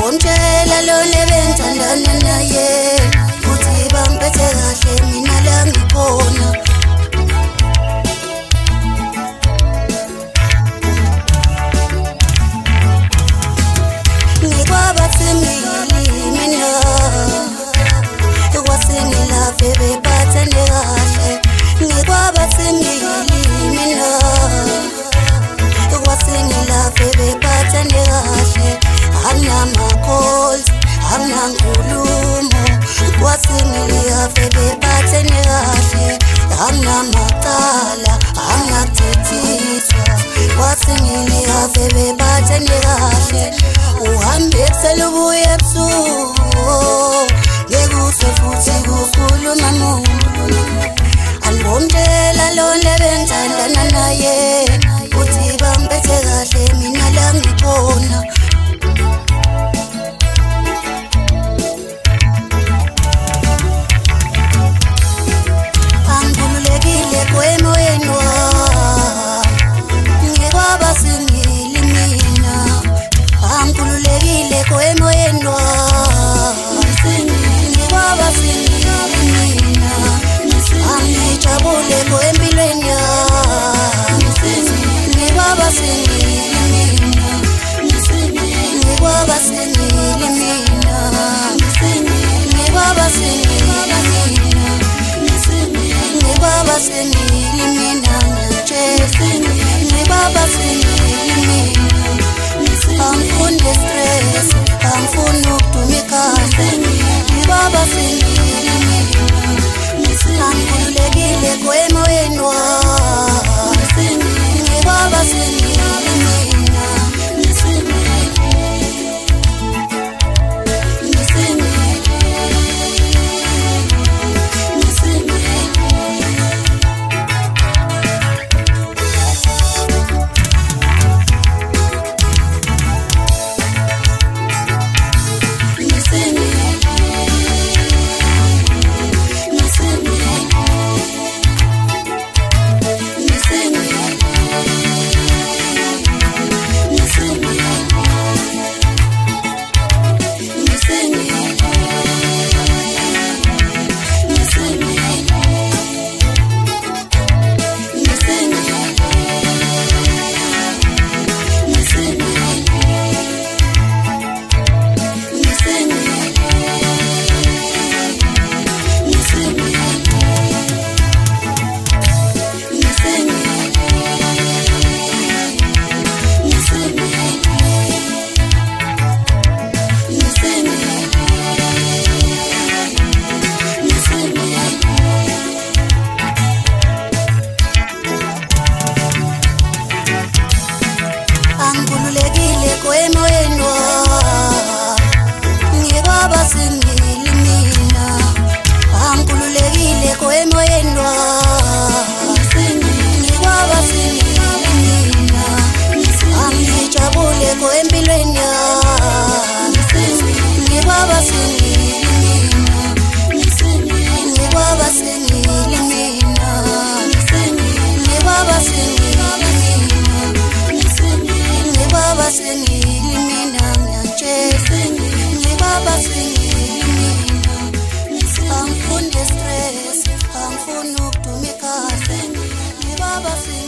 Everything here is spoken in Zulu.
Angibonjela lo lebenthandana naye uthi bangiphethe kahle mina la ngikhona. Ngikwabasengili mina kwasengilaphe bephathane kahle. Ngikwabasengili mina kwasengilaphe bephathane kahle. Anginama-calls, anginankulumo, kwasengilaphe bephathane kahle. Anginamacala, anginakuthethiswa, kwasengilaphe bephathane kahle. Uhambe ekuseni ubuye ebusuku, ngekuzwe futhi kukhuluma umuntu. Angibonjela lo lebenthandana naye uthi bangiphethe kahle mina la ngikhona. Angikhululekile emoyeni wami, ngikwabasengili mina. Angikhululekile emoyeni wami, ngikwabasengili mina. Angijabule empilweni yami, ngikwabasengili mina. Ngikwabasengili mina. Ngikwabasengili mina. Ngikwabasengili mina ngiyatshela. Ngikwabasengili mina. Angifuni stress, angifuni ukuduma ikhanda. Ngikwabasengili mina. Angikhululekile emoyeni wami, ngikwabasengili mina. Angikhululekile emoyeni wami, ngikwabasengili mina. Angikhululekile emoyeni wami, ngikwabasengili mina. Angijabule empilweni yami, ngikwabasengili mina. Ngikwabasengili mina. Ngikwabasengili mina. Ngikwabasengili mina ngiyatshela. Ngikwabasengili mina. Angifuni stress, angifuni ukuduma ikhanda. Ngikwabasengili.